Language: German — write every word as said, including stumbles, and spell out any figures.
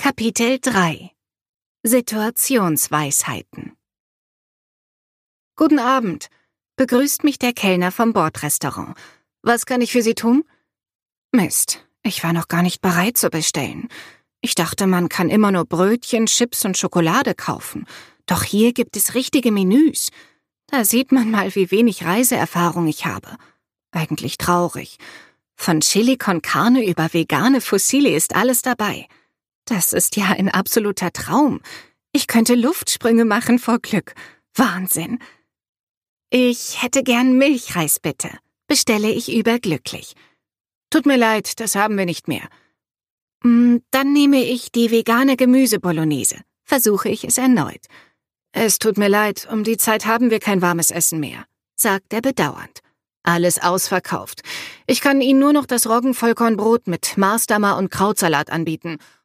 Kapitel drei Situationsweisheiten. Guten Abend, begrüßt mich der Kellner vom Bordrestaurant. Was kann ich für Sie tun? Mist, ich war noch gar nicht bereit zu bestellen. Ich dachte, man kann immer nur Brötchen, Chips und Schokolade kaufen. Doch hier gibt es richtige Menüs. Da sieht man mal, wie wenig Reiseerfahrung ich habe. Eigentlich traurig. Von Chili con Carne über vegane Fusilli ist alles dabei. Das ist ja ein absoluter Traum. Ich könnte Luftsprünge machen vor Glück. Wahnsinn. Ich hätte gern Milchreis, bitte. Bestelle ich überglücklich. Tut mir leid, das haben wir nicht mehr. Dann nehme ich die vegane Gemüsebolognese. Versuche ich es erneut. Es tut mir leid, um die Zeit haben wir kein warmes Essen mehr, sagt er bedauernd. Alles ausverkauft. Ich kann Ihnen nur noch das Roggenvollkornbrot mit Marsdammer und Krautsalat anbieten.